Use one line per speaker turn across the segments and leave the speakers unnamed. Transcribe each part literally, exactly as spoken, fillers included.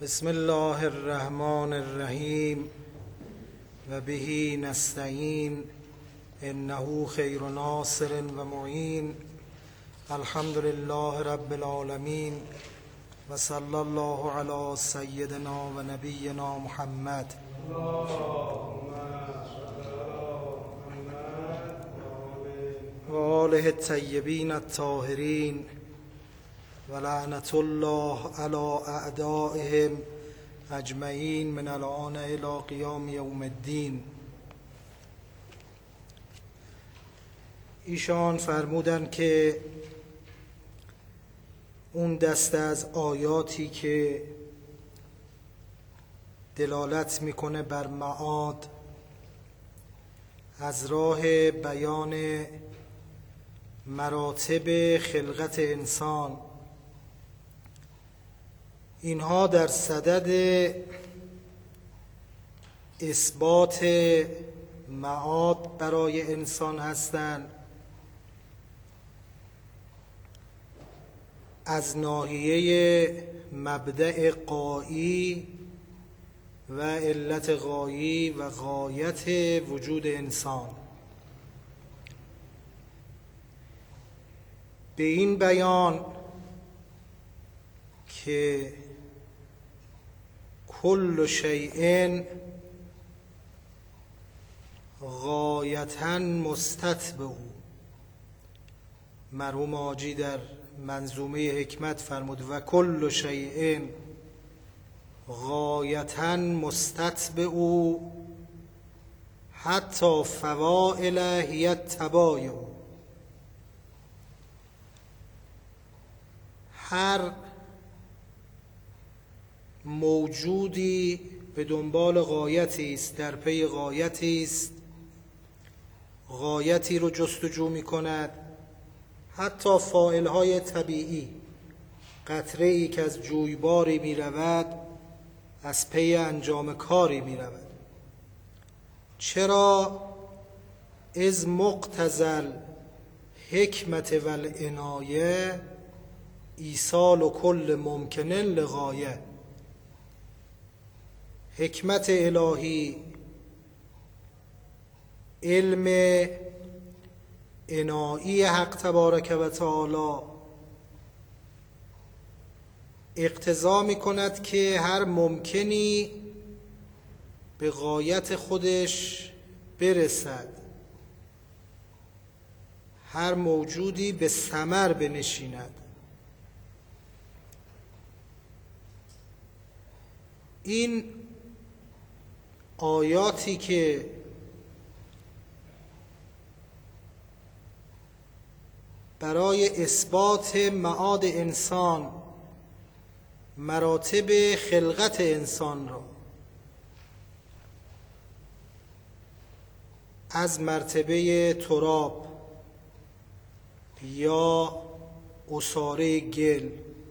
بسم الله الرحمن الرحیم و به نستعین انه خیر ناصر و معین. الحمد لله رب العالمین و صلی الله علی سیدنا و نبینا محمد. و آله الطیبین الطاهرین و لعنت الله علی اعدائهم اجمعین من الآن الی قیام یوم الدین. ایشان فرمودند که اون دسته از آیاتی که دلالت میکنه بر معاد از راه بیان مراتب خلقت انسان، اینها در صدد اثبات معاد برای انسان هستند از ناحیه مبدأ غایی و علت غایی و غایت وجود انسان. به این بیان که کل شیء غایتاً مستتبع، مرحوم حاجی در منظومه حکمت فرمود و کل شیء غایتاً مستتبع حتی فواعل هی التبایع. هر موجودی به دنبال غایتی است، در پی غایتی است، غایتی رو جستجو می کند. حتی فاعل‌های طبیعی، قطره ای که از جویباری می رود از پی انجام کاری می رود. چرا؟ از مقتضی حکمت و العنایه ایصال و کل ممکن لغایه. حکمت الهی، علم عنایی حق تبارک و تعالی اقتضا می کند که هر ممکنی به غایت خودش برسد، هر موجودی به ثمر بنشیند. این آیاتی که برای اثبات معاد انسان، مراتب خلقت انسان را از مرتبه تراب یا عصاره گل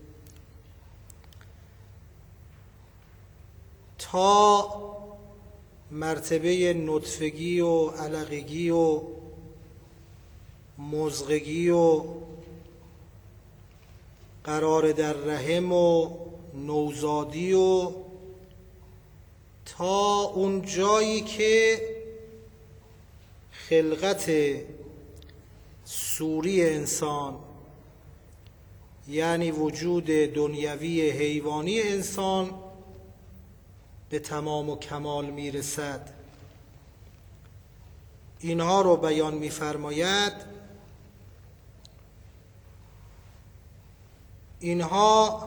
تا مرتبه نطفگی و علقگی و مضغگی و قرار در رحم و نوزادی و تا اون جایی که خلقت صوری انسان، یعنی وجود دنیوی حیوانی انسان به تمام و کمال میرسد. اینها رو بیان می‌فرماید. اینها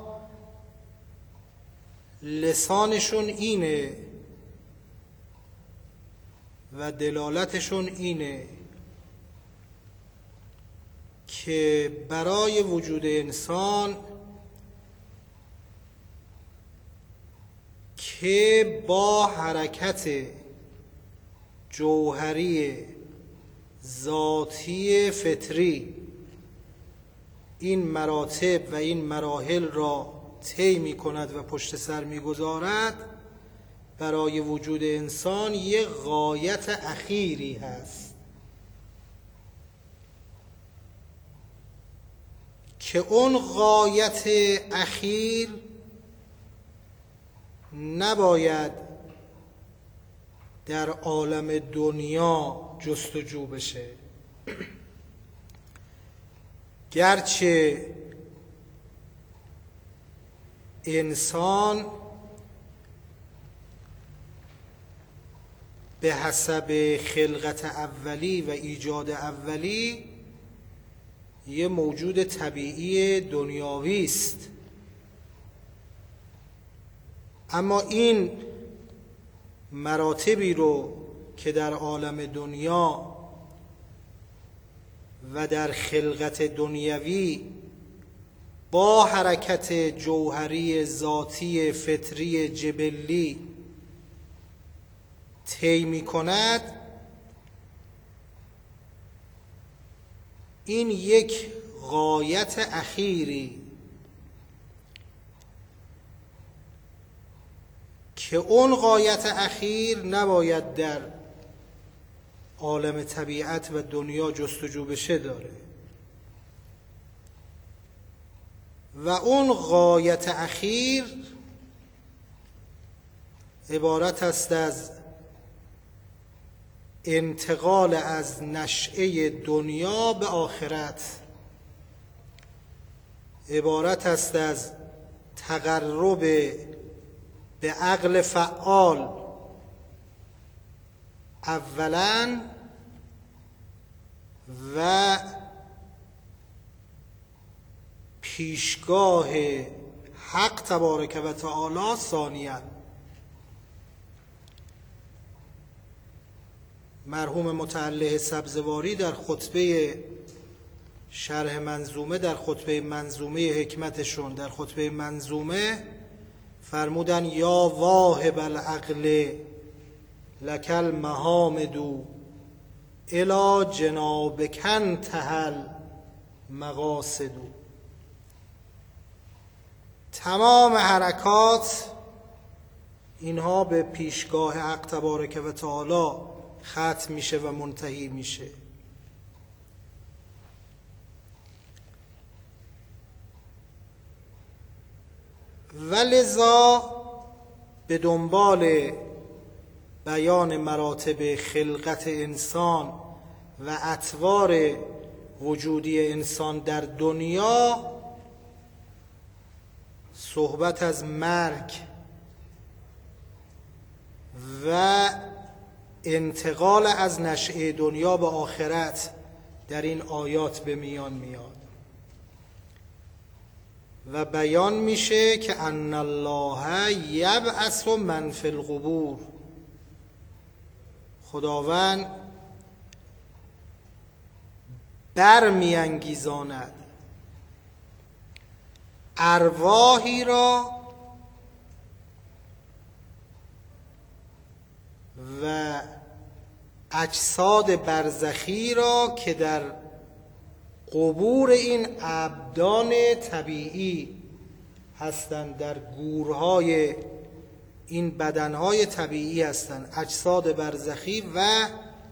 لسانشون اینه و دلالتشون اینه که برای وجود انسان که با حرکت جوهری ذاتی فطری این مراتب و این مراحل را طی می کند و پشت سر می گذارد، برای وجود انسان یک غایت اخیری هست که اون غایت اخیر نباید در عالم دنیا جستجو بشه. گرچه انسان به حسب خلقت اولی و ایجاد اولی یه موجود طبیعی دنیاوی است، اما این مراتبی رو که در عالم دنیا و در خلقت دنیوی با حرکت جوهری ذاتی فطری جبلی طی می کند، این یک غایت اخیری که اون غایت اخیر نباید در عالم طبیعت و دنیا جستجو بشه داره، و اون غایت اخیر عبارت است از انتقال از نشأه دنیا به آخرت، عبارت است از تقرب به عقل فعال اولاً و پیشگاه حق تبارک و تعالی ثانیاً. مرحوم متعلق سبزواری در خطبه شرح منظومه، در خطبه منظومه حکمتشون، در خطبه منظومه فرمودن یا واهب العقل لک المحامد الی جنابک انتهى المقاصد. تمام حرکات اینها به پیشگاه حق تبارک و تعالی ختم میشه و منتهی میشه. ولذا به دنبال بیان مراتب خلقت انسان و اطوار وجودی انسان در دنیا، صحبت از مرگ و انتقال از نشأه دنیا به آخرت در این آیات به میان میاد و بیان میشه که ان الله یبعث من فی القبور. خداوند برمیانگیزاند ارواحی را و اجساد برزخی را که در قبور این ابدان طبیعی هستند، در گورهای این بدنهای طبیعی هستند، اجساد برزخی و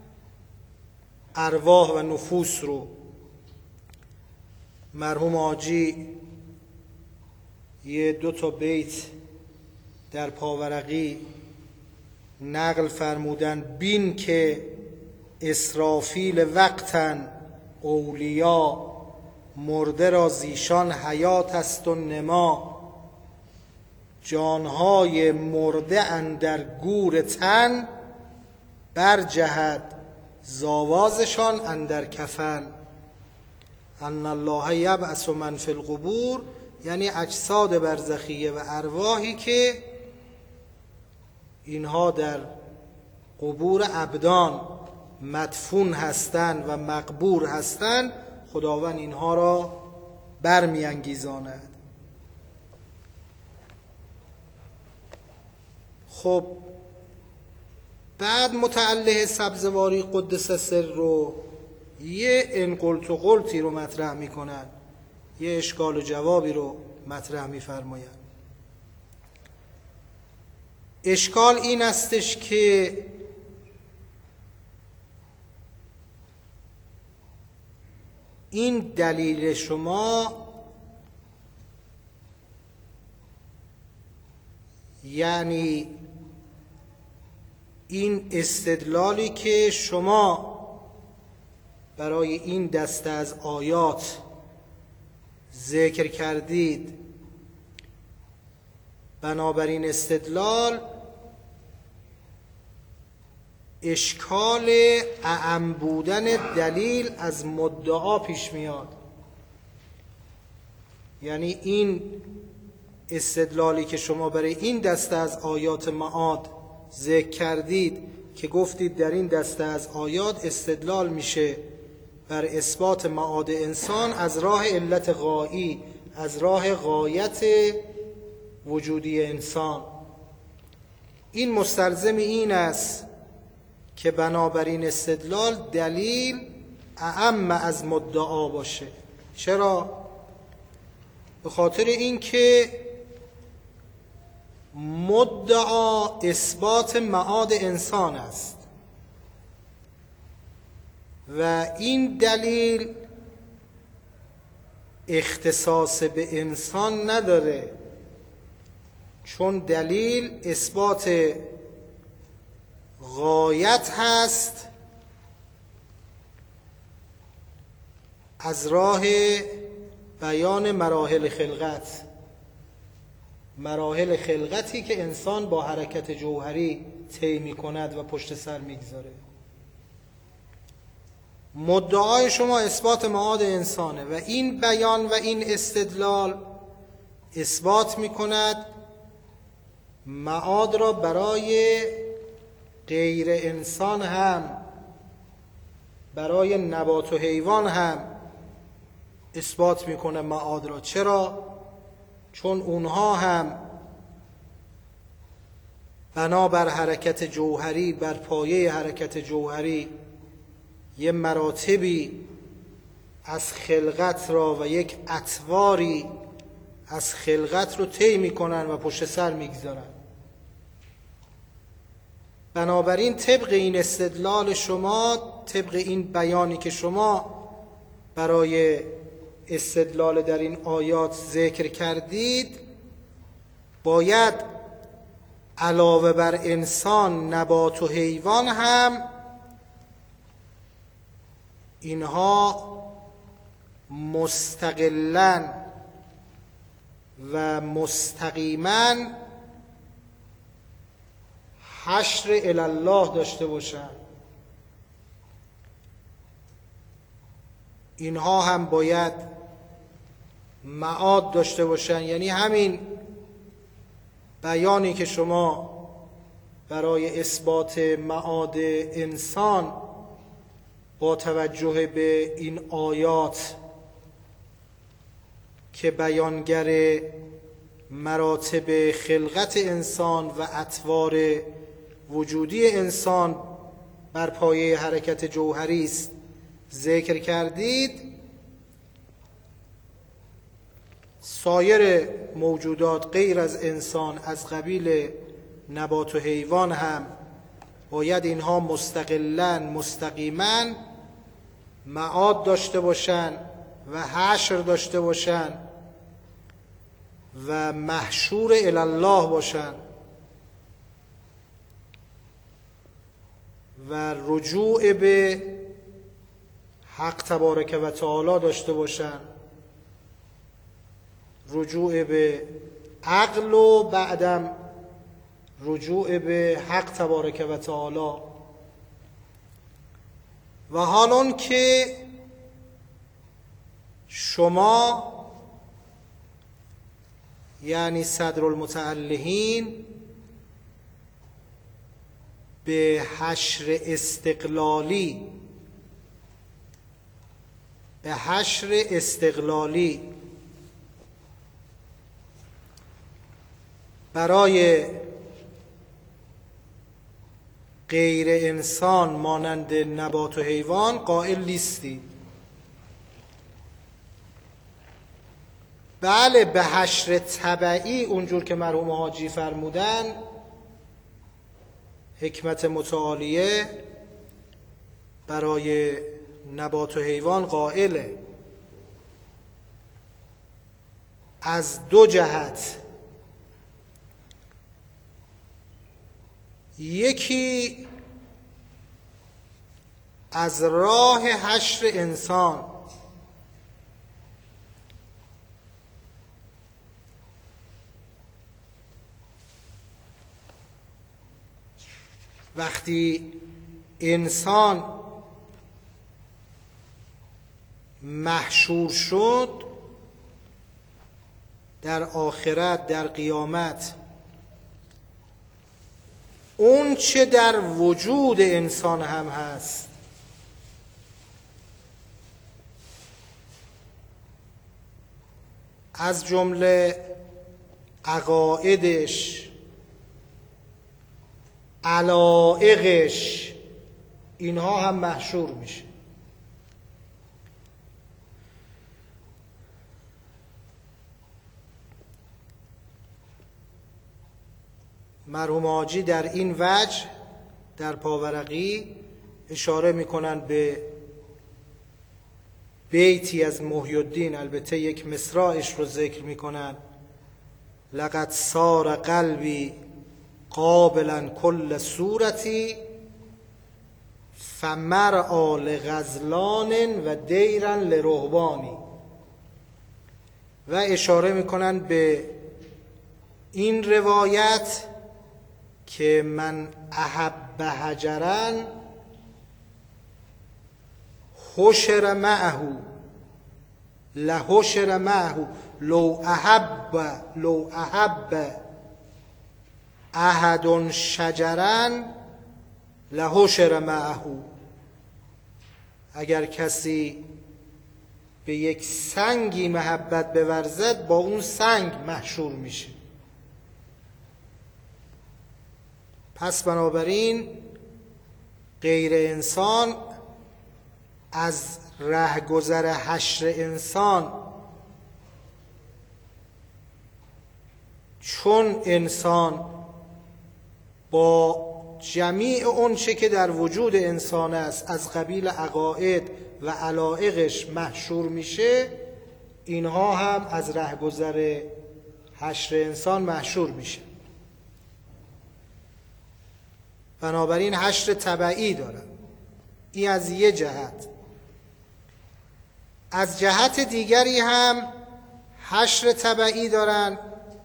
ارواح و نفوس رو. مرحوم حاجی یه دو تا بیت در پاورقی نقل فرمودن: بین که اسرافیل وقتن اولیا، مرده را زیشان حیات است و نما، جانهای مرده اندر گور تن، برجهد زاوازشان اندر کفن. ان الله یبعث من فی القبور یعنی اجساد برزخیه و ارواحی که اینها در قبور ابدان مدفون هستند و مقبور هستند، خداوند اینها را برمیانگیزاند. خب بعد متعلق سبزواری قدس سر رو یه انقلت و قلتی رو مطرح میکنن، یه اشکال و جوابی رو مطرح میفرماین. اشکال این استش که این دلیل شما یعنی این استدلالی که شما برای این دسته از آیات ذکر کردید، بنابراین استدلال اشکال اعم بودن دلیل از مدعا پیش میاد. یعنی این استدلالی که شما برای این دسته از آیات معاد ذکر کردید که گفتید در این دسته از آیات استدلال میشه بر اثبات معاد انسان از راه علت غایی، از راه غایت وجودی انسان، این مستلزم این است که بنابراین استدلال دلیل اعم از مدعا باشه. چرا؟ به خاطر اینکه مدعا اثبات معاد انسان است و این دلیل اختصاص به انسان نداره، چون دلیل اثبات غایت هست از راه بیان مراحل خلقت، مراحل خلقتی که انسان با حرکت جوهری طی می‌کند و پشت سر می‌گذاره. مدعای شما اثبات معاد انسانه و این بیان و این استدلال اثبات می‌کند معاد را برای غیر انسان هم، برای نبات و حیوان هم اثبات میکنه معاد را. چرا؟ چون اونها هم بنابر حرکت جوهری، بر پایه حرکت جوهری یه مراتبی از خلقت را و یک اطواری از خلقت رو طی میکنن و پشت سر میگذارن. بنابراین طبق این استدلال شما، طبق این بیانی که شما برای استدلال در این آیات ذکر کردید، باید علاوه بر انسان نبات و حیوان هم اینها مستقلاً و مستقیماً حشر الله داشته باشند. اینها هم باید معاد داشته باشند. یعنی همین بیانی که شما برای اثبات معاد انسان با توجه به این آیات که بیانگر مراتب خلقت انسان و اطوار وجودی انسان بر پایه حرکت جوهری است ذکر کردید، سایر موجودات غیر از انسان از قبیل نبات و حیوان هم باید اینها مستقلاً مستقیماً معاد داشته باشند و حشر داشته باشند و محشور الی الله باشند و رجوع به حق تبارک و تعالی داشته باشند، رجوع به عقل و بعدم رجوع به حق تبارک و تعالی. و حالون که شما یعنی صدر المتعلهین به حشر استقلالی به حشر استقلالی برای غیر انسان مانند نبات و حیوان قائل نیستید. بله، به حشر تبعی اونجور که مرحوم حاجی فرمودن، حکمت متعالیه برای نبات و حیوان قائله از دو جهت. یکی از راه حشر انسان وقتی انسان محشور شد در آخرت، در قیامت، اون چه در وجود انسان هم هست از جمله عقایدش، علایقش، اینها هم محشور میشه. مرحوم حاجی در این وجه در پاورقی اشاره میکنن به بیتی از محی الدین، البته یک مصرعش رو ذکر میکنن: لقد صار قلبی قابلا کل صورتی فمرعا لغزلان و دیرا لرهبانی. و اشاره میکنن به این روایت که من احب حجرا حشر معه لحشر معه لو احب لو احب احد شجرا لحشر معه. اگر کسی به یک سنگی محبت بورزد با اون سنگ محشور میشه. پس بنابراین غیر انسان از رهگذر حشر انسان، چون انسان با جمیع اون چه که در وجود انسان است از قبیل عقاید و علایقش محشور میشه، اینها هم از رهگذر حشر انسان محشور میشه. بنابراین حشر تبعی دارن. این از یه جهت. از جهت دیگری هم حشر تبعی دارن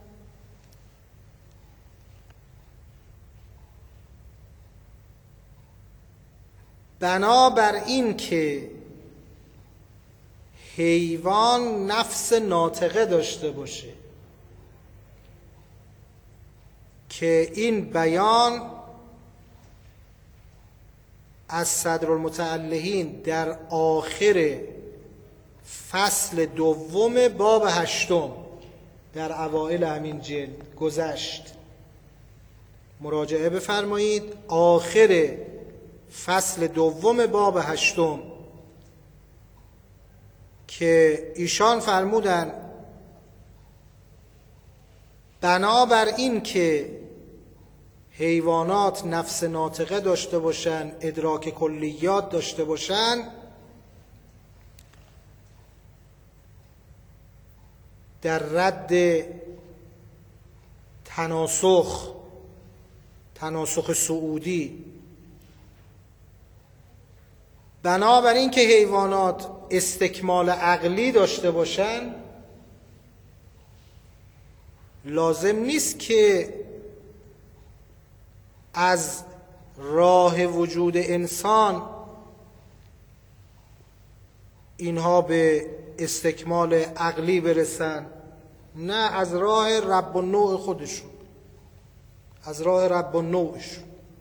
بنابر این که حیوان نفس ناطقه داشته باشه، که این بیان از صدرالمتعلهین در آخر فصل دوم باب هشتم در اوائل همین جلد گذشت. مراجعه بفرمایید. آخر فصل دوم باب هشتم که ایشان فرمودن بنابر این که حیوانات نفس ناطقه داشته باشن، ادراک کلیات داشته باشن، در رد تناسخ تناسخ سعودی، بنابر این که حیوانات استکمال عقلی داشته باشن، لازم نیست که از راه وجود انسان اینها به استکمال عقلی برسن. نه، از راه رب النوع خودشون، از راه رب النوعشون.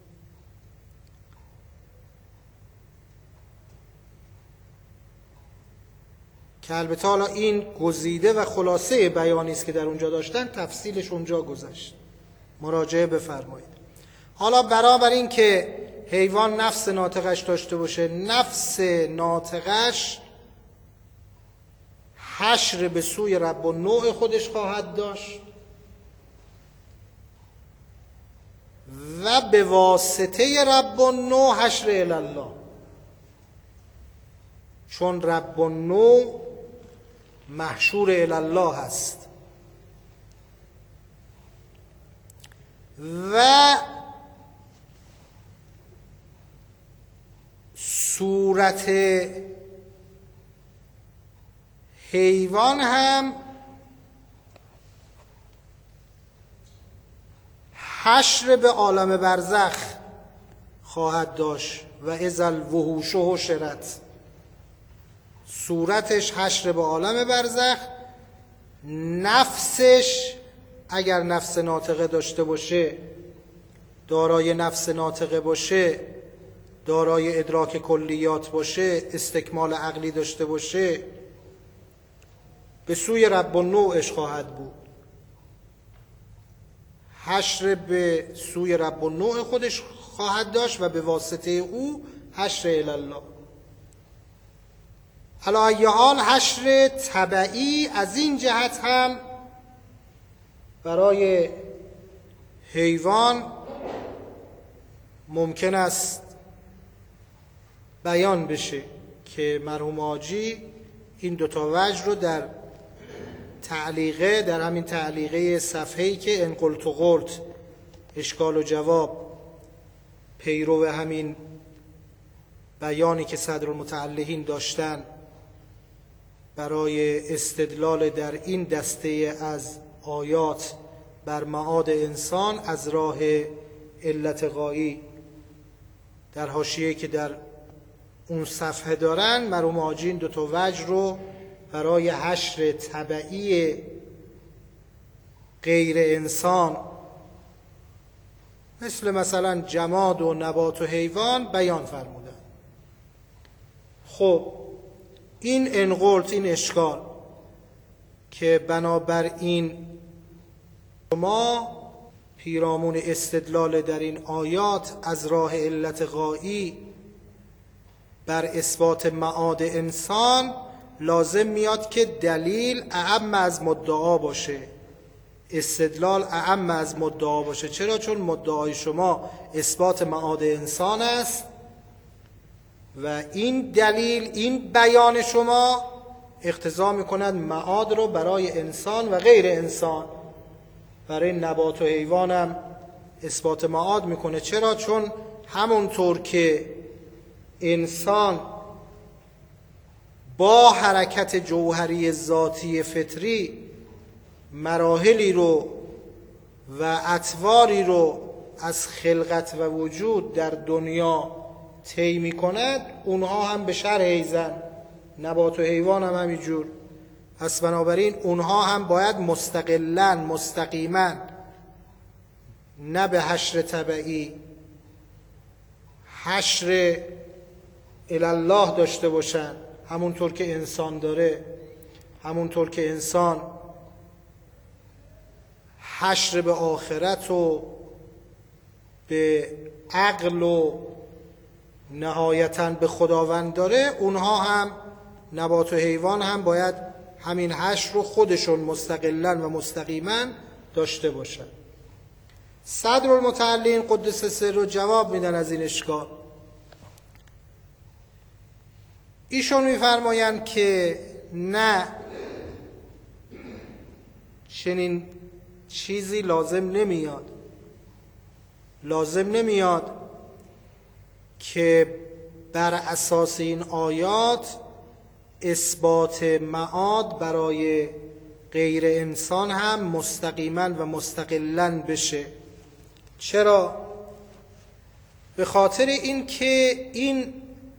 که البته حالا این گزیده و خلاصه بیانی است که در اونجا داشتن، تفصیلش اونجا گذشت. مراجعه بفرمایید. حالا برابر این که حیوان نفس ناطقش داشته باشه، نفس ناطقش حشر به سوی رب النوع خودش خواهد داشت و به واسطه رب النوع حشر الله، چون رب النوع محشور الله هست. و صورت حیوان هم حشر به عالم برزخ خواهد داشت و اذا الوحوش حشرت. صورتش حشر به عالم برزخ، نفسش اگر نفس ناطقه داشته باشه، دارای نفس ناطقه باشه، دارای ادراک کلیات باشه، استکمال عقلی داشته باشه، به سوی رب النوعش خواهد بود. حشر به سوی رب النوع خودش خواهد داشت و به واسطه او حشر الالله. علی ای حال حشر تبعی از این جهت هم برای حیوان ممکن است بیان بشه که مرحوم حاجی این دوتا وجه رو در تعلیقه، در همین تعلیقه صفحه‌ای که ان قلت و قلت اشکال و جواب پیرو همین بیانی که صدرالمتعلقین داشتن برای استدلال در این دسته از آیات بر معاد انسان از راه علت غایی، در حاشیه‌ای که در اون صفحه دارن، مرحوم حاجی این دو تا وجه رو برای حشر تبعی غیر انسان مثل مثلا جماد و نبات و حیوان بیان فرمودن. خب این انقلت، این اشکال که بنابراین شما پیرامون استدلال در این آیات از راه علت غایی بر اثبات معاد انسان لازم میاد که دلیل اعم از مدعا باشه، استدلال اعم از مدعا باشه. چرا؟ چون مدعای شما اثبات معاد انسان است و این دلیل، این بیان شما اقتضا میکند معاد رو برای انسان و غیر انسان، برای نبات و حیوان هم اثبات معاد میکنه. چرا؟ چون همونطور که انسان با حرکت جوهری ذاتی فطری مراحلی رو و اطواری رو از خلقت و وجود در دنیا طی می‌کند، اونها هم به شرح ایزن، نبات و حیوان هم همینجور. پس بنابراین اونها هم باید مستقلاً مستقیماً نه به حشر تبعی حشر الالله داشته باشن، همونطور که انسان داره، همونطور که انسان حشر به آخرت و به عقل و نهایتاً به خداوند داره، اونها هم نبات و حیوان هم باید همین حشر رو خودشون مستقلاً و مستقیماً داشته باشن. صدرالمتعلقین قدس سر رو جواب میدن از این اشکال. ایشون میفرمایند که نه، چنین چیزی لازم نمیاد. لازم نمیاد که بر اساس این آیات اثبات معاد برای غیر انسان هم مستقیما و مستقلاً بشه. چرا؟ به خاطر این که این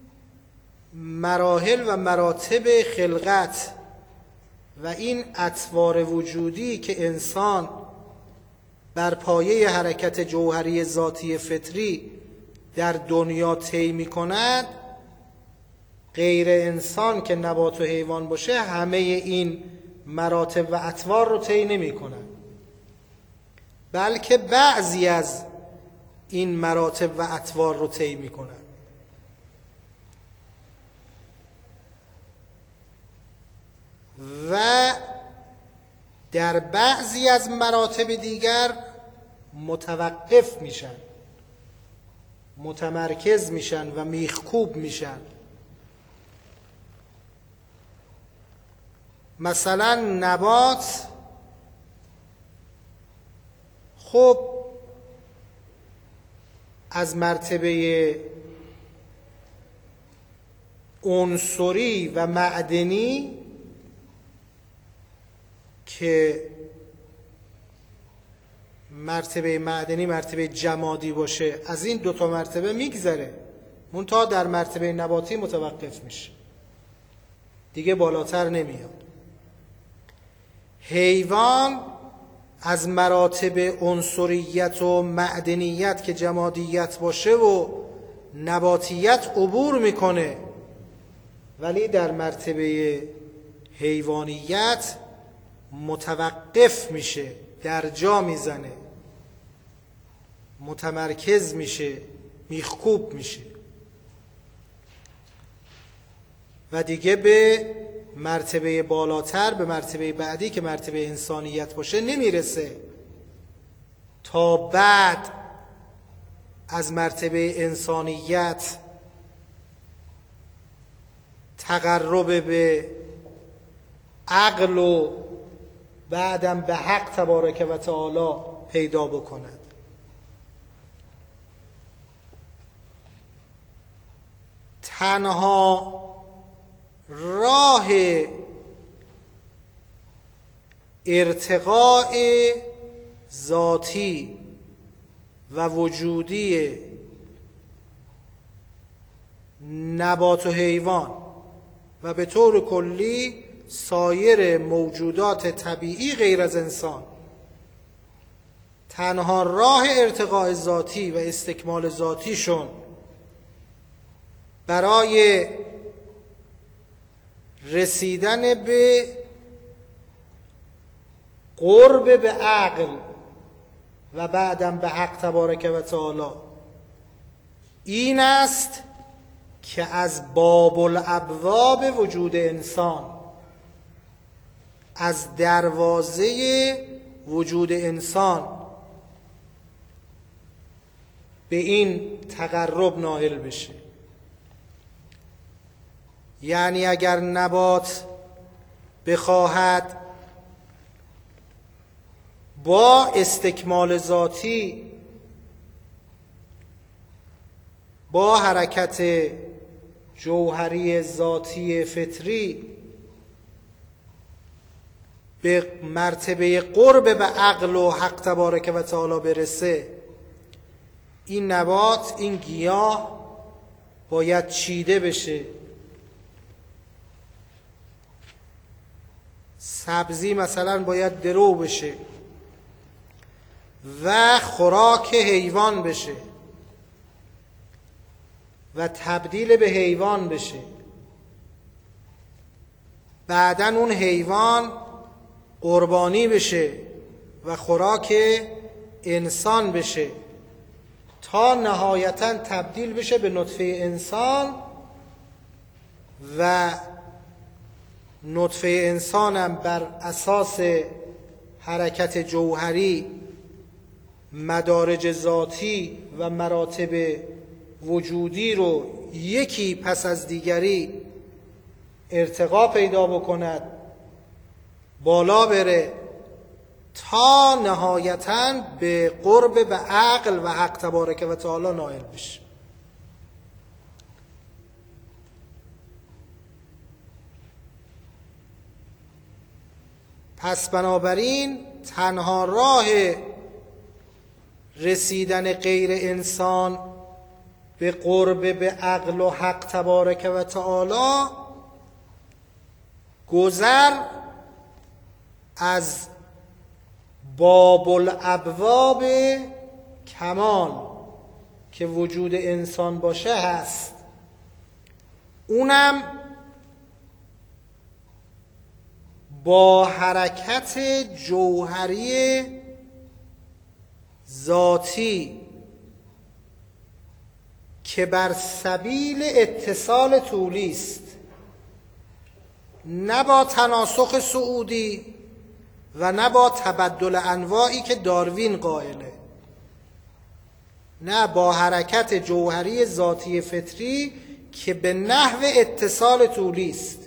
مراحل و مراتب خلقت و این اطوار وجودی که انسان بر پایه حرکت جوهری ذاتی فطری در دنیا طی می‌کند، غیر انسان که نبات و حیوان باشه همه این مراتب و اطوار رو طی نمی‌کند، بلکه بعضی از این مراتب و اطوار رو طی می‌کند. و در بعضی از مراتب دیگر متوقف میشن، متمرکز میشن و میخکوب میشن. مثلا نبات خب از مرتبه عنصری و معدنی که مرتبه معدنی مرتبه جمادی باشه از این دوتا مرتبه میگذره، منتها در مرتبه نباتی متوقف میشه، دیگه بالاتر نمیاد. حیوان از مراتب عنصریت و معدنیت که جمادیت باشه و نباتیت عبور میکنه، ولی در مرتبه حیوانیت متوقف میشه، در جا میزنه، متمرکز میشه، میخکوب میشه و دیگه به مرتبه بالاتر، به مرتبه بعدی که مرتبه انسانیت باشه نمیرسه، تا بعد از مرتبه انسانیت تقرب به عقل و بعدم به حق تبارک و تعالی پیدا بکند. تنها راه ارتقاء ذاتی و وجودی نبات و حیوان و به طور کلی سایر موجودات طبیعی غیر از انسان، تنها راه ارتقاء ذاتی و استکمال ذاتیشون برای رسیدن به قرب به عقل و بعدم به حق تبارک و تعالی این است که از باب الابواب وجود انسان، از دروازه وجود انسان به این تقرب نائل بشه. یعنی اگر نبات بخواهد با استکمال ذاتی، با حرکت جوهری ذاتی فطری به مرتبه قرب به عقل و حق تبارک و تعالی برسه، این نبات، این گیاه باید چیده بشه، سبزی مثلا باید درو بشه و خوراک حیوان بشه و تبدیل به حیوان بشه، بعدن اون حیوان قربانی بشه و خوراک انسان بشه تا نهایتاً تبدیل بشه به نطفه انسان و نطفه انسانم بر اساس حرکت جوهری مدارج ذاتی و مراتب وجودی رو یکی پس از دیگری ارتقا پیدا بکند، بالا بره تا نهایتاً به قرب به عقل و حق تبارک و تعالی نائل بشه. پس بنابراین تنها راه رسیدن غیر انسان به قرب به عقل و حق تبارک و تعالی گذر از باب الابواب کمال که وجود انسان باشه هست، اونم با حرکت جوهری ذاتی که بر سبیل اتصال طولی است، نه با تناسخ صعودی و نه با تبدل انواعی که داروین قائله، نه با حرکت جوهری ذاتی فطری که به نحو اتصال طولی است،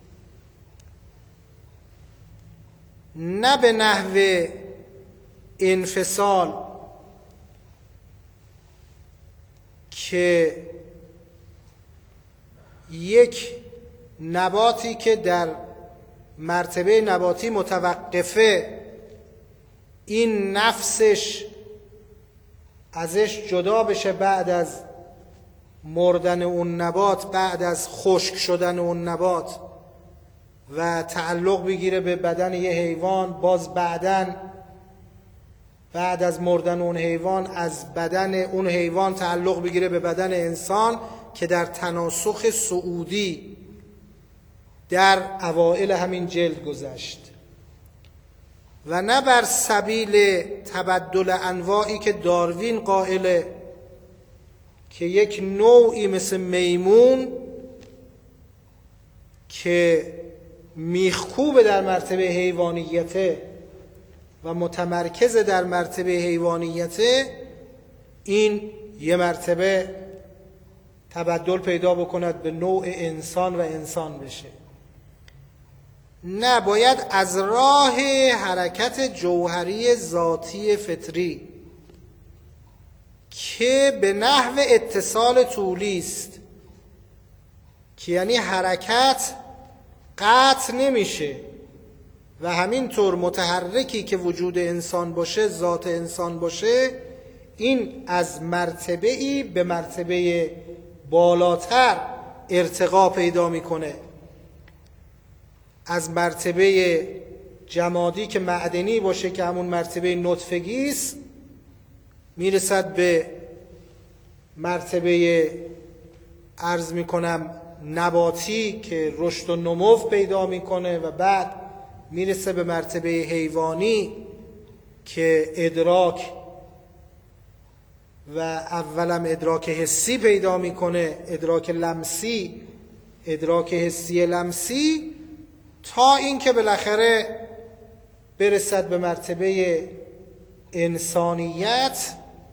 نه به نحو انفصال که یک نباتی که در مرتبه نباتی متوقفه، این نفسش ازش جدا بشه بعد از مردن اون نبات، بعد از خشک شدن اون نبات و تعلق بگیره به بدن یه حیوان، باز بعدن بعد از مردن اون حیوان از بدن اون حیوان تعلق بگیره به بدن انسان که در تناسخ صعودی در اوائل همین جلد گذشت، و نه بر سبیل تبدل انواعی که داروین قائله که یک نوعی مثل میمون که میخکوب در مرتبه حیوانیته و متمرکز در مرتبه حیوانیته، این یه مرتبه تبدل پیدا بکند به نوع انسان و انسان بشه. نه، باید از راه حرکت جوهری ذاتی فطری که به نحو اتصال طولی است، که یعنی حرکت قطع نمیشه و همینطور متحرکی که وجود انسان باشه، ذات انسان باشه، این از مرتبه‌ای به مرتبه بالاتر ارتقا پیدا میکنه. از مرتبه جمادی که معدنی باشه که همون مرتبه نطفگی است، میرسد به مرتبه عرض میکنم نباتی که رشد و نمو پیدا میکنه و بعد میرسه به مرتبه حیوانی که ادراک و اولم ادراک حسی پیدا میکنه، ادراک لمسی، ادراک حسی لمسی، تا اینکه بالاخره برسد به مرتبه انسانیت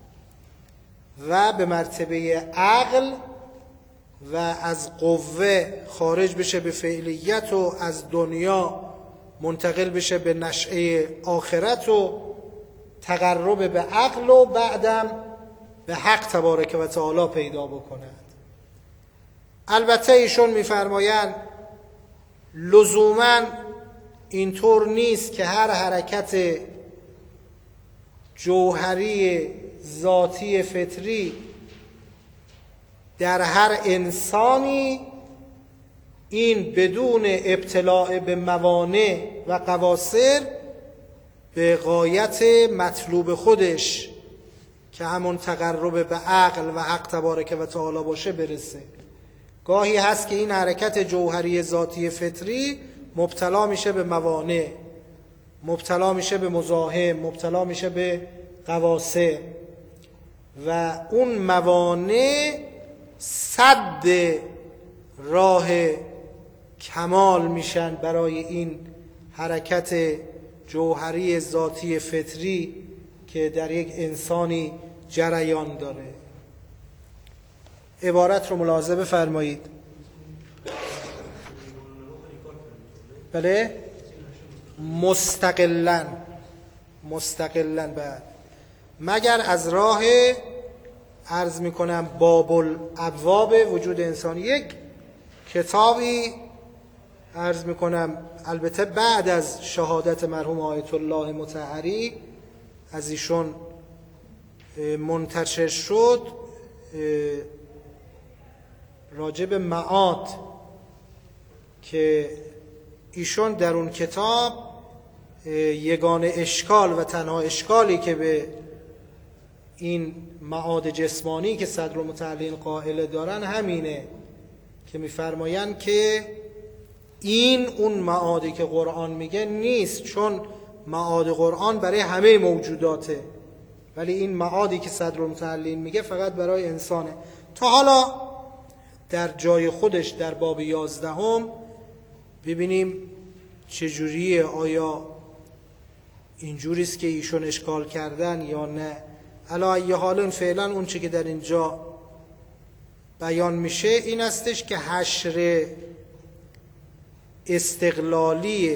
و به مرتبه عقل و از قوه خارج بشه به فعلیت و از دنیا منتقل بشه به نشأه آخرت و تقرب به عقل و بعدم به حق تبارک و تعالی پیدا بکند. البته ایشون میفرمایند لزوماً اینطور نیست که هر حرکت جوهری ذاتی فطری در هر انسانی این بدون ابتلاع به موانع و قواصر به غایت مطلوب خودش که همون تقرب به عقل و حق تبارک و تعالی باشه برسه. گاهی هست که این حرکت جوهری ذاتی فطری مبتلا میشه به موانع، مبتلا میشه به مزاحم، مبتلا میشه به قواصر و اون موانع سد راه کمال میشن برای این حرکت جوهری ذاتی فطری که در یک انسانی جریان داره. عبارت رو ملاحظه بفرمایید. بله، مستقلاً مستقلاً بعد مگر از راه عرض میکنم باب الابواب وجود انسانی. یک کتابی عرض میکنم البته بعد از شهادت مرحوم آیت الله مطهری از ایشون منتشر شد، راجب معاد، که ایشون در اون کتاب یگانه اشکال و تنها اشکالی که به این معاد جسمانی که صدرالمتعلین قائل دارن همینه که میفرمایند که این اون معادی که قرآن میگه نیست، چون معاد قرآن برای همه موجوداته، ولی این معادی که صدرالمتعلین میگه فقط برای انسانه. تا حالا در جای خودش در باب یازدهم ببینیم چجوریه، آیا اینجوریست که ایشون اشکال کردن یا نه. علی ای حال فعلا اون چی که در اینجا بیان میشه این استش که حشر استقلالی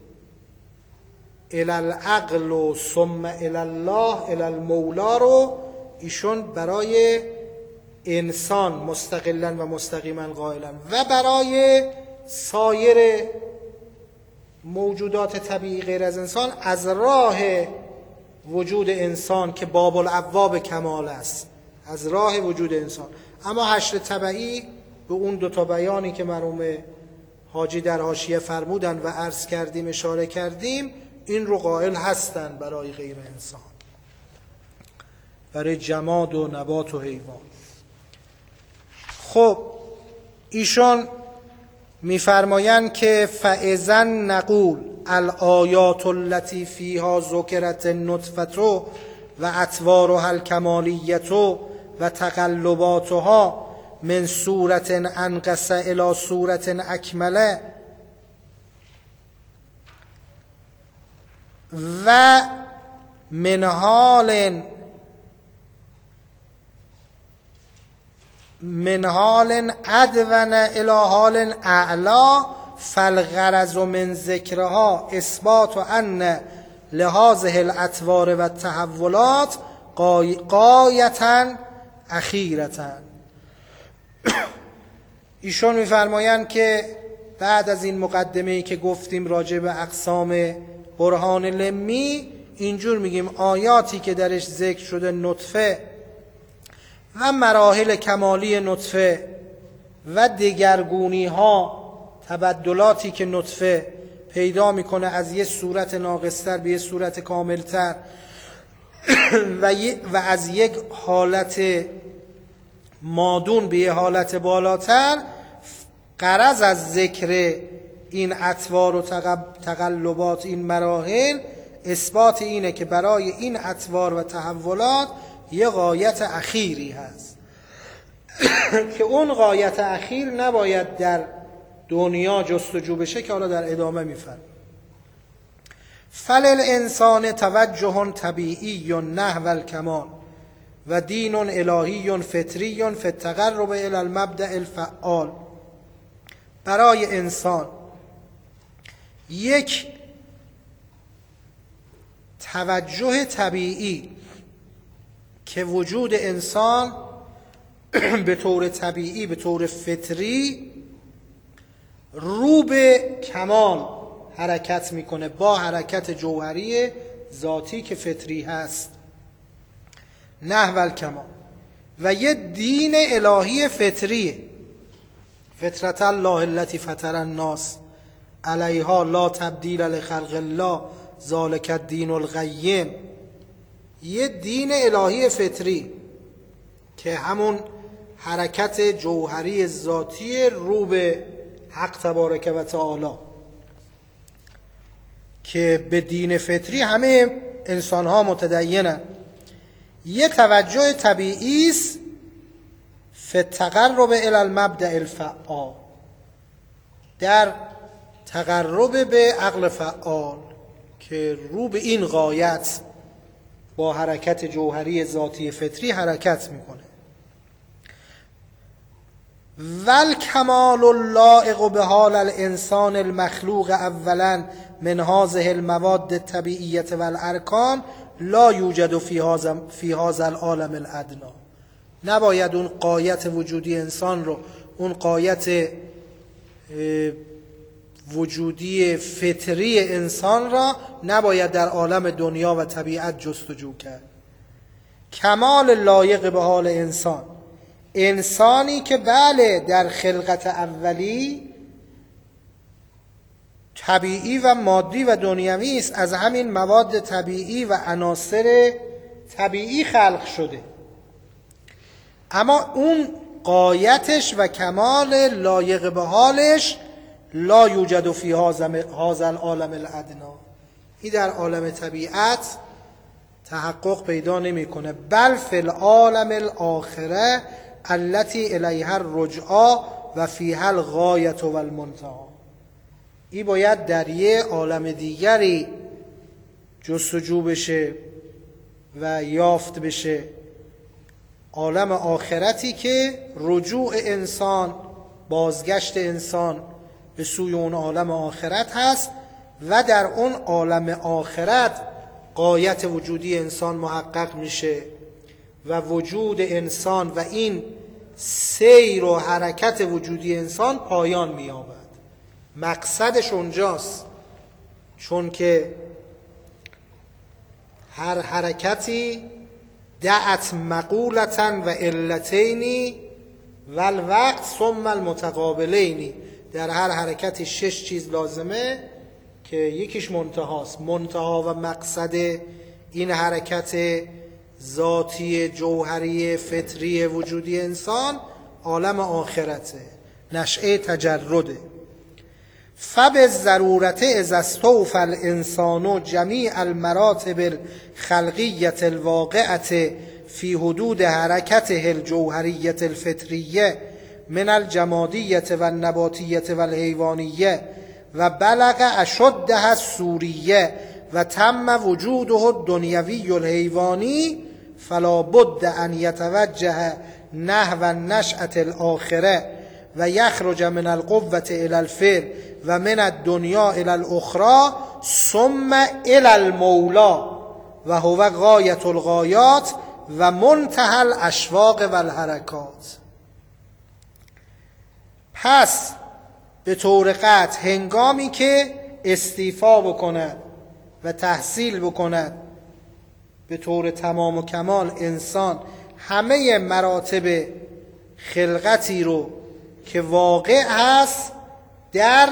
الالعقل و ثم الالله الالمولا رو ایشون برای انسان مستقلا و مستقیما قائلا و برای سایر موجودات طبیعی غیر از انسان از راه وجود انسان که باب الابواب کمال است، از راه وجود انسان. اما حشر تبعی به اون دوتا بیانی که مرحوم حاجی در حاشیه فرمودن و عرض کردیم اشاره کردیم این رو قائل هستن برای غیر انسان، برای جماد و نبات و حیوان. خب ایشان میفرمایند که فاذا نقول الآیات التي فیها ذکرت النطفة و اطوارها الکمالیة و تقلباتها من صورت انقص الى صورت اکمله و من حال من حال ادون الى حال اعلا فالغرض من ذکرها اثبات ان لهذه الاطوار و التحولات غایة اخیرة. ایشون میفرمایند که بعد از این مقدمه‌ای که گفتیم راجع به اقسام برهان لمی، اینجور میگیم آیاتی که درش ذکر شده نطفه و مراحل کمالی نطفه و دگرگونی ها، تبدلاتی که نطفه پیدا میکنه از یه صورت ناقصتر به یه صورت کاملتر و, و از یک حالت مادون به یه حالت بالاتر. غرض از ذکر این اطوار و تقلبات، این مراحل، اثبات اینه که برای این اطوار و تحولات یه غایت اخیری هست که اون غایت اخیر نباید در دنیا جستجو بشه که حالا در ادامه میفرم. فللانسان توجه طبیعی نحو الکمال و دین الهی فطری فی التقرب الی المبدأ الفعال. برای انسان یک توجه طبیعی که وجود انسان به طور طبیعی، به طور فطری رو به کمال حرکت میکنه با حرکت جوهری ذاتی که فطری هست، نحو الکمال، و یه دین الهی فطریه، فطرت الله التي فطر الناس علیها لا تبدیل لخلق الله ذلک الدین القیم. یه دین الهی فطری که همون حرکت جوهری ذاتی رو به حق تبارک و تعالی، که به دین فطری همه انسان ها متدینن. یه توجه طبیعی است فی التقرب الی المبدأ الفعال، در تقرب به عقل فعال که رو به این غایت با حرکت جوهری ذاتی فطری حرکت میکنه. والکمال اللائق به حال الانسان المخلوق اولا من هذه المواد الطبیعیه والارکان لا یوجد فی هذا فی هذا العالم الادنی. نباید اون غایت وجودی انسان رو، اون غایت وجودی فطری انسان را نباید در عالم دنیا و طبیعت جستجو کرد. کمال لایق به حال انسان، انسانی که بله در خلقت اولی طبیعی و مادی و دنیوی است، از همین مواد طبیعی و عناصر طبیعی خلق شده، اما اون غایتش و کمال لایق به حالش لا یوجد فی هذا العالم الادنی، این در عالم طبیعت تحقق پیدا نمیکنه. بل فی العالم الاخره التي الیها الرجعى و فیها الغایة و المنتهی. این باید در یه عالم دیگری جستجو بشه و یافت بشه، عالم آخرتی که رجوع انسان، بازگشت انسان به سوی اون عالم آخرت هست و در اون عالم آخرت غایت وجودی انسان محقق میشه و وجود انسان و این سیر و حرکت وجودی انسان پایان می‌یابد. مقصدش اونجاست، چون که هر حرکتی دعت مقولتن و علتینی و الوقت ثم المتقابلینی. در هر حرکتی شش چیز لازمه که یکیش منتهاست. منتها و مقصد این حرکت ذاتی جوهری فطری وجودی انسان عالم آخرته، نشأه تجرده. فبالضرورة اذا استوفى الانسان جمیع المراتب الخلقیة الواقعة فی حدود حرکته الجوهریة الفطریة من الجمادیة و النباتیة و الحیوانیة و بلغ اشدها الصوریة و تم وجوده الدنیوی الحیوانی فلا بد ان یتوجه نحو النشأة الآخرة و یخرج من القوة الى الفعل و من الدنیا الى الاخرى ثم الى المولا و هو غایة الغایات و منتهى الاشواق و الحرکات. پس به طور قطع هنگامی که استیفا بکند و تحصیل بکند به طور تمام و کمال انسان همه مراتب خلقتی رو که واقع هست در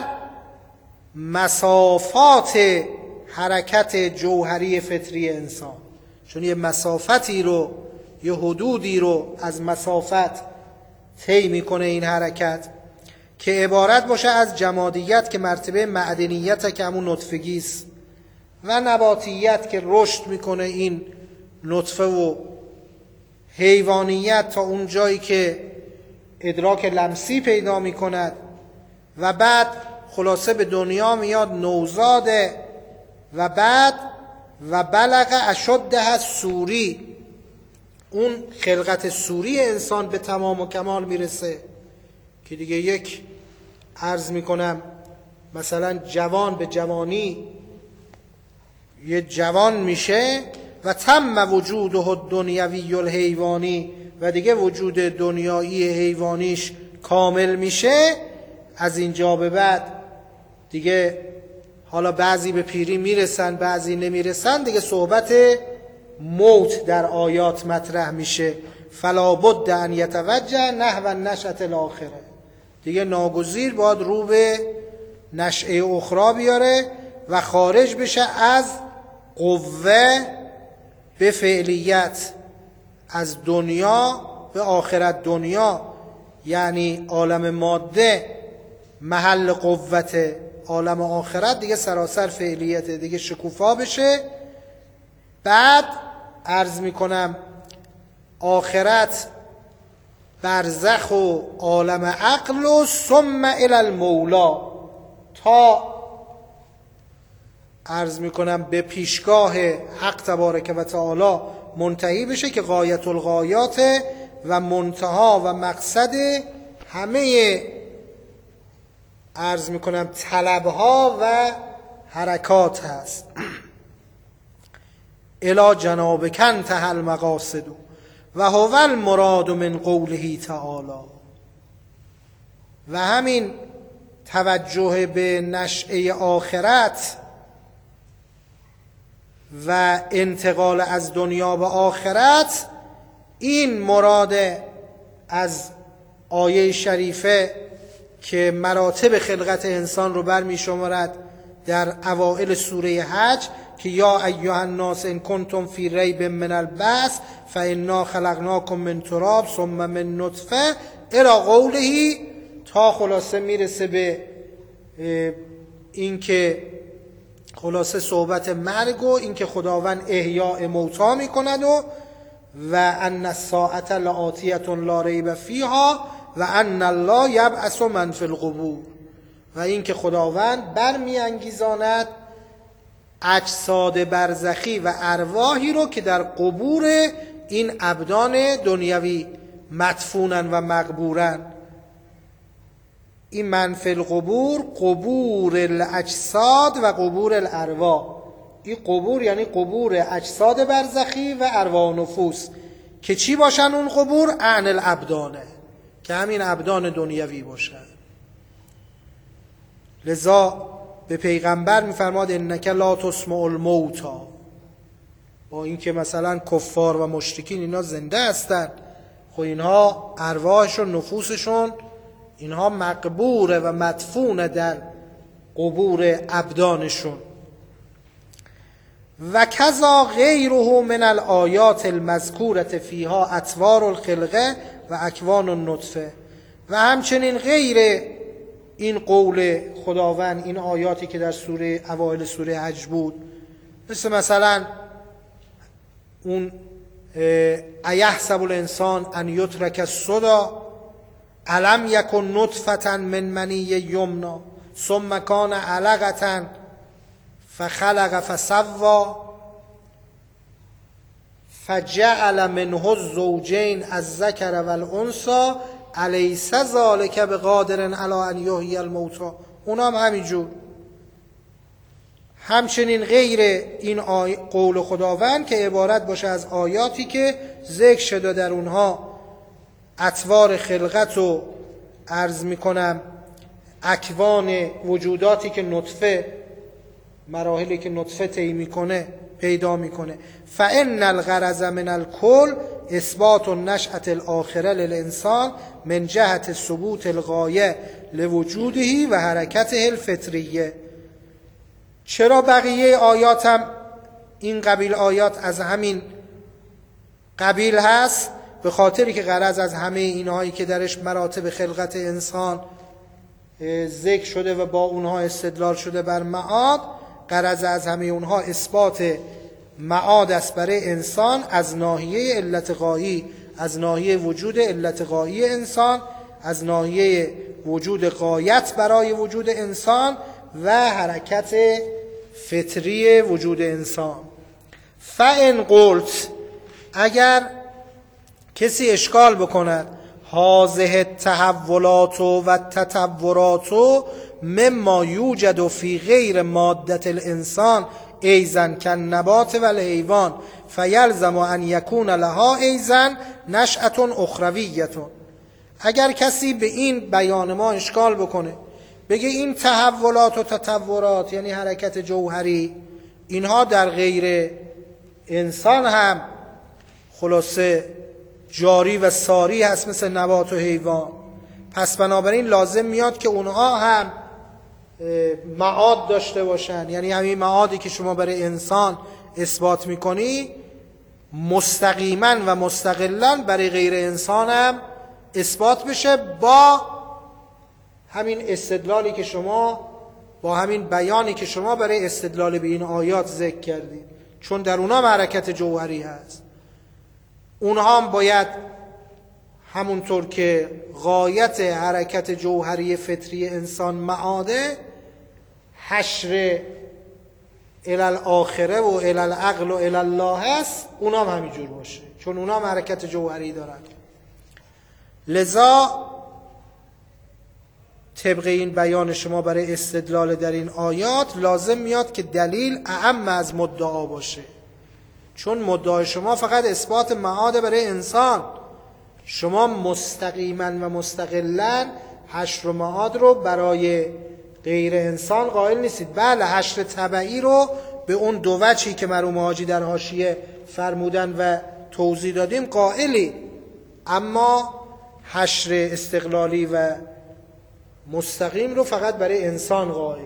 مسافات حرکت جوهری فطری انسان، چون یه مسافتی رو یه حدودی رو از مسافت طی میکنه این حرکت که عبارت باشه از جمادیت که مرتبه معدنیت که همون نطفگی است و نباتیت که رشد میکنه این نطفه و حیوانیت تا اون جایی که ادراک لمسی پیدا میکند و بعد خلاصه به دنیا میاد نوزاده و بعد و بلغ اشدها الصوری، اون خلقت صوری انسان به تمام و کمال میرسه که دیگه یک عرض میکنم مثلا جوان به جوانی یه جوان میشه و تم وجوده الدنیوی الحیوانی و دیگه وجود دنیایی حیوانیش کامل میشه. از اینجا به بعد دیگه حالا بعضی به پیری میرسن بعضی نمیرسن، دیگه صحبت موت در آیات مطرح میشه. فلا بد ان یتوجه نحو النشأة الاخره، دیگه ناگزیر باید رو به نشأه اخرى بیاره و خارج بشه از قوه به فعلیت، از دنیا به آخرت. دنیا یعنی عالم ماده محل قوت، عالم آخرت دیگه سراسر فعلیته، دیگه شکوفا بشه. بعد عرض میکنم آخرت برزخ و عالم عقل و ثم الی المولا تا عرض میکنم به پیشگاه حق تبارک و تعالی منتهی بشه که غایت الغایات و منتها و مقصد همه عرض میکنم طلبها و حرکات هست. الی جنابک انتهی المقاصد و هو المراد من قوله تعالی. و همین توجه به نشأه آخرت و انتقال از دنیا به آخرت، این مراد از آیه شریفه که مراتب خلقت انسان رو برمی شمارد در اوائل سوره حج که یا ایها الناس ان کنتم فی ریب من البعث فانا خلقناکم من تراب ثم من نطفه الی قوله، تا خلاصه میرسه به این که خلاصه صحبت مرگ و این که خداوند احیاء موتا میکند و و ان الساعة لآتیة لا ریب فیها و ان الله یبعث من فی القبور، و این که خداوند برمیانگیزاند اجساد برزخی و ارواحی رو که در قبور این ابدان دنیوی مدفونن و مقبورن. این من فی القبور قبور الاجساد و قبور الارواح. این قبور یعنی قبور اجساد برزخی و ارواح و نفوس که چی باشن اون قبور؟ عن الابدانه، که همین ابدان دنیوی باشد. لذا به پیغمبر میفرماد انک لا تسمع الموتى، با اینکه مثلا کفار و مشرکین اینا زنده هستند، خب اینها ارواحشون نفوسشون اینها مقبوره و مدفونه در قبور ابدانشون. و کذا غیره من الآیات المذکورة فیها اطوار الخلقه و اکوان النطفه، و همچنین غیر این قول خداوند، این آیاتی که در سوره اوایل سوره حج بود، مثل مثلا اون ایحسب الانسان ان یترک سدی الم یکن نطفة من منی یمنی ثم کان علقة فخلق فسوی فجعل منه الزوجین الذکر والانثی الیس ذلک بقادر علی ان یحیی الموتی. اونام همینجور. همچنین غیر این آی... قول خداوند که عبارت باشه از آیاتی که ذکر شده در اونها اطوار خلقت و عرض میکنم اکوان وجوداتی که نطفه، مراحلی که نطفه طی میکنه پیدا میکنه. فان الغرض من الکل اثبات النشأة الاخره للانسان من جهت ثبوت الغایه لوجوده و حرکته الفطریه. چرا بقیه آیات هم این قبیل آیات از همین قبیل هست؟ به خاطری که غرض از همه اینهایی که درش مراتب خلقت انسان ذکر شده و با اونها استدلال شده بر معاد، غرض از همه اونها اثبات معاد است برای انسان از ناحیه علت غایی، از ناحیه وجود علت غایی انسان، از ناحیه وجود غایت برای وجود انسان و حرکت فطری وجود انسان. فان قلت، اگر کسی اشکال بکند هذه التحولات و التطورات مما یوجد فی غیر مادة الانسان ایضا کالنبات و الحیوان فیلزم ان یکون لها ایضا نشأة اخرویة. اگر کسی به این بیان ما اشکال بکنه، بگه این تحولات و تطورات یعنی حرکت جوهری، اینها در غیر انسان هم خلاصه جاری و ساری هست مثل نبات و حیوان، پس بنابراین لازم میاد که اونها هم معاد داشته باشن، یعنی همین معادی که شما برای انسان اثبات میکنی مستقیما و مستقلا برای غیر انسان هم اثبات بشه، با همین استدلالی که شما، با همین بیانی که شما برای استدلال به این آیات ذکر کردید، چون در اونها حرکت جوهری هست. اونها هم باید همونطور که غایت حرکت جوهری فطری انسان معاده، حشر الاخره و الالعقل و الالله هست، اونها هم همینجور باشه، چون اونها هم حرکت جوهری دارن. لذا طبق این بیان شما برای استدلال در این آیات لازم میاد که دلیل اعم از مدعا باشه، چون مدعای شما فقط اثبات معاد برای انسان، شما مستقیما و مستقلا حشر و معاد رو برای غیر انسان قائل نیستید. بله حشر تبعی رو به اون دو وجهی که مرحوم حاجی در حاشیه فرمودن و توضیح دادیم قائلی، اما حشر استقلالی و مستقیم رو فقط برای انسان قائلی.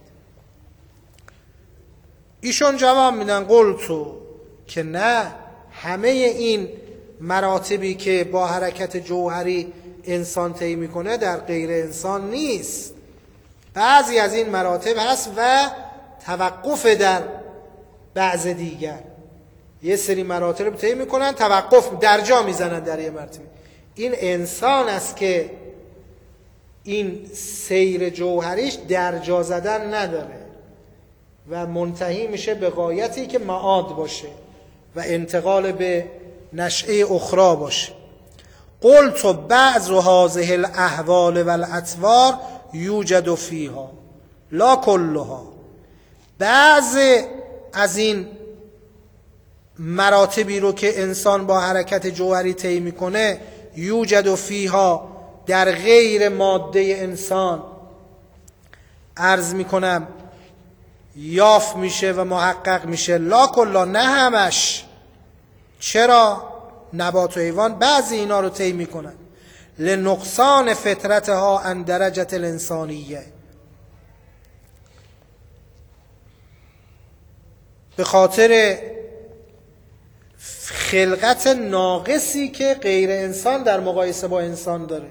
ایشون جواب میدن قلتو، که نه، همه این مراتبی که با حرکت جوهری انسان طی میکنه در غیر انسان نیست. بعضی از این مراتب هست و توقف در بعض دیگر. یه سری مراتب طی میکنن، توقف درجا میزنن در یه مرتبه. این انسان است که این سیر جوهریش درجا زدن نداره و منتهی میشه به غایتی که معاد باشه و انتقال به نشأه اخرى باشه. قلت بعض هذه الاحوال والاطوار یوجد فیها لا کلها. بعض از این مراتبی رو که انسان با حرکت جوهری طی میکنه یوجد فیها در غیر ماده انسان عرض میکنم یافت میشه و محقق میشه. لا کلا، نه همش. چرا؟ نبات و حیوان بعضی اینا رو طی میکنن. لنقصان فطرتها عن درجة الانسانیه، به خاطر خلقت ناقصی که غیر انسان در مقایسه با انسان داره.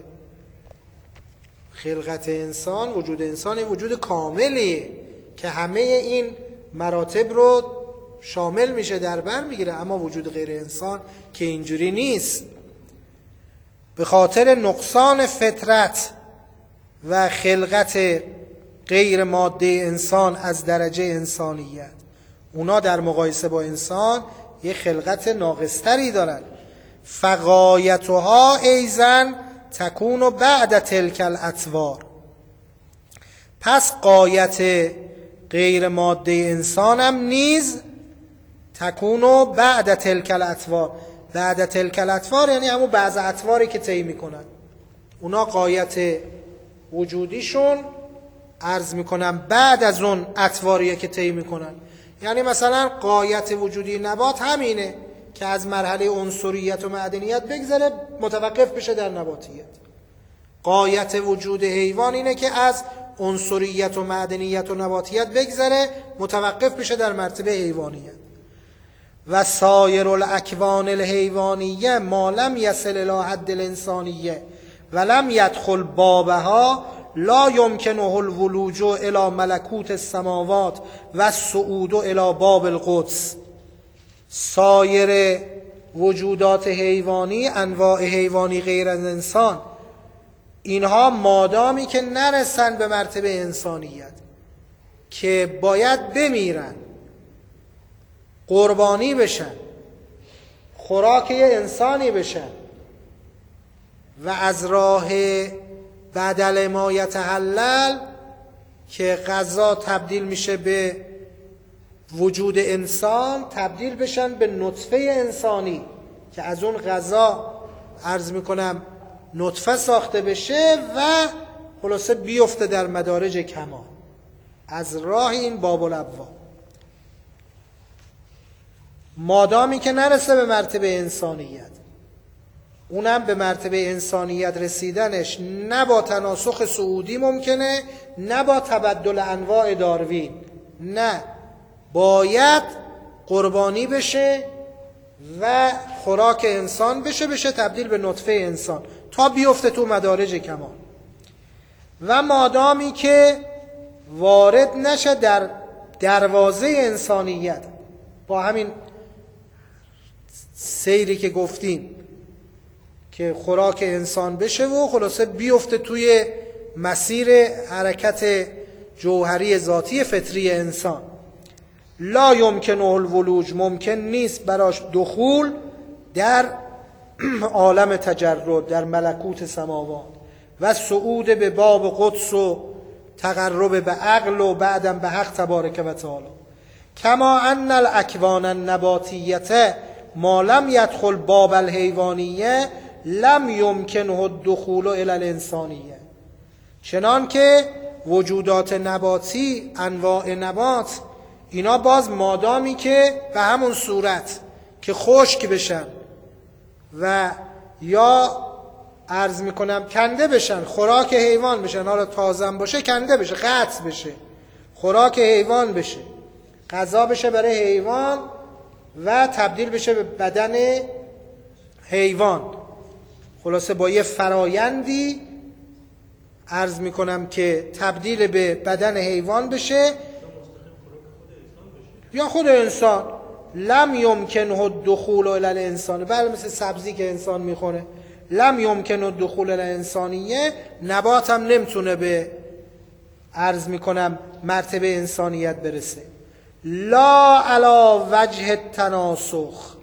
خلقت انسان، وجود انسان وجود کاملیه که همه این مراتب رو شامل میشه، در بر میگیره، اما وجود غیر انسان که اینجوری نیست. به خاطر نقصان فطرت و خلقت غیر ماده انسان از درجه انسانیت، اونا در مقایسه با انسان یه خلقت ناقصتری دارن. فغایتها ایزن تکون بعد تلک الاطوار، پس غایت غیر ماده انسان هم نیز تکون بعد تلک الاطوار. بعد تلک الاطوار یعنی همون بعض اطواری که طی میکنن، اونا غایت وجودیشون عرض میکنن بعد از اون اطواریه که طی میکنن. یعنی مثلا غایت وجودی نبات همینه که از مرحله عنصریت و معدنیت بگذره متوقف بشه در نباتیت. غایت وجود حیوان اینه که از عنصریت و معدنیت و نباتیت بگذره متوقف بشه در مرتبه حیوانیت. و سایر الاکوان الحیوانیه ما لم یصل الی حد الانسانیه و لم یدخل بابها لا یمکنه الولوج الی ملکوت السماوات و الصعود الی باب القدس. سایر وجودات حیوانی، انواع حیوانی غیر از انسان، اینها مادامی که نرسن به مرتبه انسانیت که باید بمیرن، قربانی بشن، خوراک یه انسانی بشن و از راه بدل ما یتحلل که غذا تبدیل میشه به وجود انسان، تبدیل بشن به نطفه انسانی که از اون غذا عرض میکنم نطفه ساخته بشه و خلاصه بیفته در مدارج کمال از راه این باب الابواب. مادامی که نرسه به مرتبه انسانیت، اونم به مرتبه انسانیت رسیدنش نه با تناسخ صعودی ممکنه، نه با تبدل انواع داروین، نه، باید قربانی بشه و خوراک انسان بشه، بشه تبدیل به نطفه انسان تا بیفته تو مدارج کمال. و مادامی که وارد نشه در دروازه انسانیت با همین سیری که گفتیم که خوراک انسان بشه و خلاصه بیفته توی مسیر حرکت جوهری ذاتی فطری انسان، لا یمکن الولوج، ممکن نیست براش دخول در عالم تجرد، در ملکوت سماوات و صعود به باب قدس و تقرب به عقل و بعدم به حق تبارک و تعالی. کما ان الاکوان النباتیه ما لم یدخل باب الحیوانیه لم یمکنه الدخول الی الانسانیه، چنان که وجودات نباتی، انواع نبات، اینا باز مادامی که به همون صورت که خشک بشن و یا عرض میکنم کنده بشن، خوراک حیوان بشن، حالا تازم باشه کنده بشه، قطع بشه، خوراک حیوان بشه، غذا بشه برای حیوان و تبدیل بشه به بدن حیوان، خلاصه با یه فرایندی عرض میکنم که تبدیل به بدن حیوان بشه یا خود انسان. لم یمکنه الدخول الی الانسان، بله مثل سبزی که انسان میخوره، لم یمکنه الدخول الی الانسانیه، نبات هم نمیتونه به عرض میکنم مرتبه انسانیت برسه. لا علی وجه التناسخ،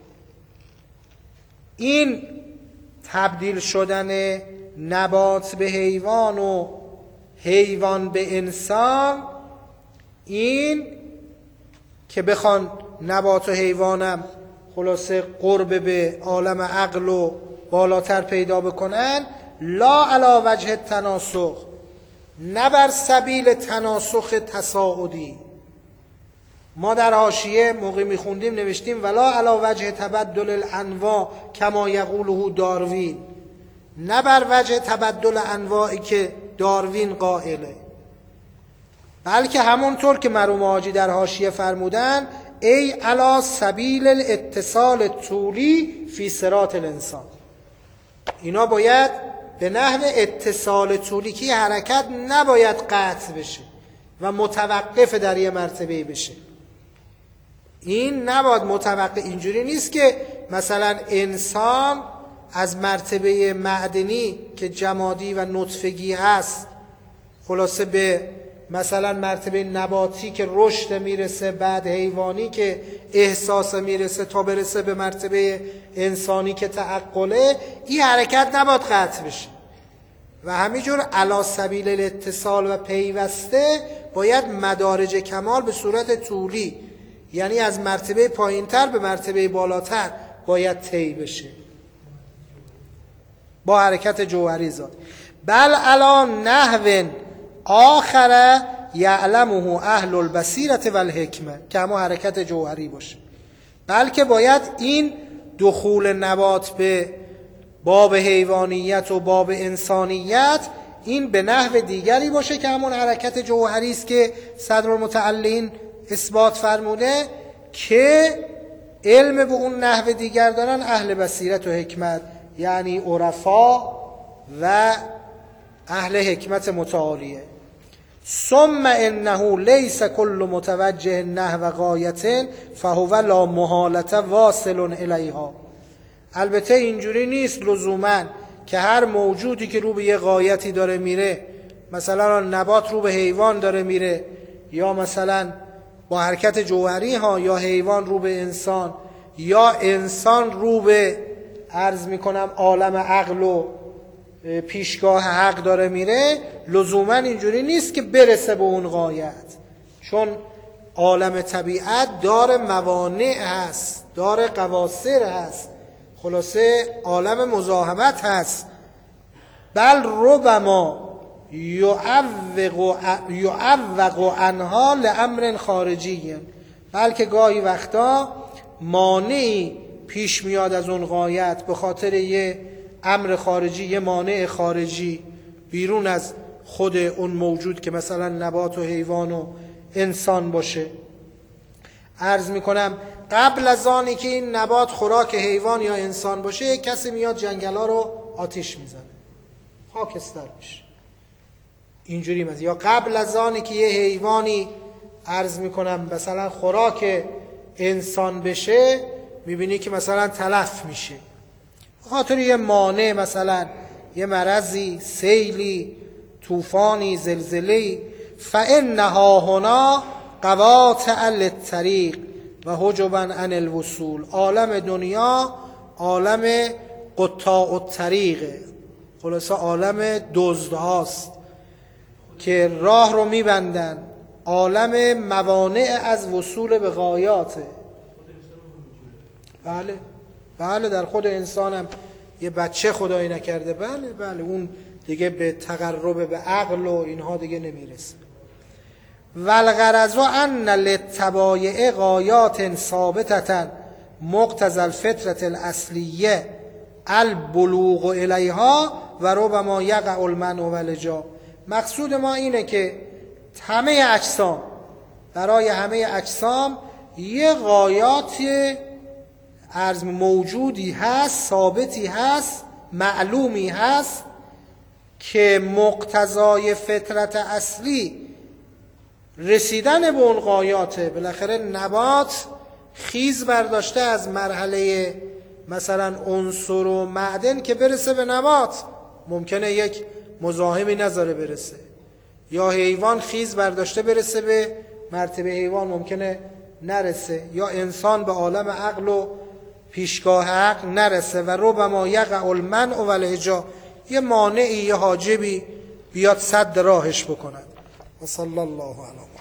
این تبدیل شدن نبات به حیوان و حیوان به انسان، این که بخوان نبات و حیوانم خلاصه قرب به عالم عقل و بالاتر پیدا بکنن، لا علی وجه تناسخ، نه بر سبیل تناسخ تصاعدی. ما در حاشیه موقع میخوندیم نوشتیم ولا علی وجه تبدل الانواع کما یقوله داروین، نه بر وجه تبدل انواعی که داروین قائله، بلکه همونطور که مرحوم حاجی در حاشیه فرمودن ای علی سبیل الاتصال طولی فی صراط الانسان. اینا باید به نحو اتصال طولی که حرکت نباید قطع بشه و متوقف در یه مرتبه بشه. این نباید متوقف، اینجوری نیست که مثلا انسان از مرتبه معدنی که جمادی و نطفگی هست خلاصه به مثلا مرتبه نباتی که رشد میرسه، بعد حیوانی که احساس میرسه، تا برسه به مرتبه انسانی که تعقله. این حرکت نباید قطع بشه و همینجور علی سبیل الاتصال و پیوسته باید مدارج کمال به صورت طولی، یعنی از مرتبه پایینتر به مرتبه بالاتر باید طی بشه با حرکت جوهری ذات. بل علی نحو آخر یعلمه اهل البصیرة و الحکمه، که همون حرکت جوهری باشه، بلکه باید این دخول نبات به باب حیوانیت و باب انسانیت این به نحو دیگری باشه که همون حرکت جوهری است که صدرالمتعلین اثبات فرموده، که علم به اون نحو دیگر دارن اهل بصیرت و حکمت، یعنی عرفا و اهل حکمت متعالیه. ثم انه لیس کل متوجه نحو غایت فهو لا محالة واصل الیها. البته اینجوری نیست لزوما که هر موجودی که رو به یه غایتی داره میره، مثلا نبات رو به حیوان داره میره، یا مثلا با حرکت جوهری ها، یا حیوان رو به انسان، یا انسان رو به عرض میکنم عالم عقل و پیشگاه حق داره میره، لزوما اینجوری نیست که برسه به اون غایت، چون عالم طبیعت دار موانع هست، دار قواصر هست، خلاصه عالم مزاحمت هست. بل ربما یعوق یعوق عنها لامر خارجی، بلکه گاهی وقتا مانعی پیش میاد از اون غایت به خاطر یه امر خارجی، یه مانع خارجی بیرون از خود اون موجود که مثلا نبات و حیوان و انسان باشه. عرض میکنم قبل از آنی که این نبات خوراک حیوان یا انسان باشه، کسی میاد جنگل ها رو آتش میزنه، خاکستر میشه، اینجوری مثلا. یا قبل از آنی که یه حیوانی عرض میکنم مثلا خوراک انسان بشه، میبینی که مثلا تلف میشه خاطر یه مانع، مثلا یه مرضی، سیلی، طوفانی، زلزله‌ای. فانها هنا قواطع للطریق و حجبا عن الوصول. عالم دنیا عالم قطاع الطریق، خلاصه عالم دزدهاست که راه رو میبندن، عالم موانع از وصول به غایاته. بله بله در خود انسانم یه بچه خدایی نکرده، بله بله اون دیگه به تقرب به عقل و اینها دیگه نمیرسه. والغرض ان للطبایع غایات ثابتة مقتضى الفطرة الاصلیه البلوغ الیها و ربما یقع المنع والإجاب. مقصود ما اینه که همه اجسام، برای همه اجسام یه غایات عرض موجودی هست، ثابتی هست، معلومی هست که مقتضای فطرت اصلی رسیدن به اون غایاته. بالاخره نبات خیز برداشته از مرحله مثلا عنصر و معدن که برسه به نبات، ممکنه یک مزاحمی نذاره برسه، یا حیوان خیز برداشته برسه به مرتبه حیوان، ممکنه نرسه، یا انسان به عالم عقل و پیشگاه حق نرسه. و ربما یقع المنع والإجاب، یه مانعی، یه حاجبی بیاد سد راهش بکند. و صلی الله علیه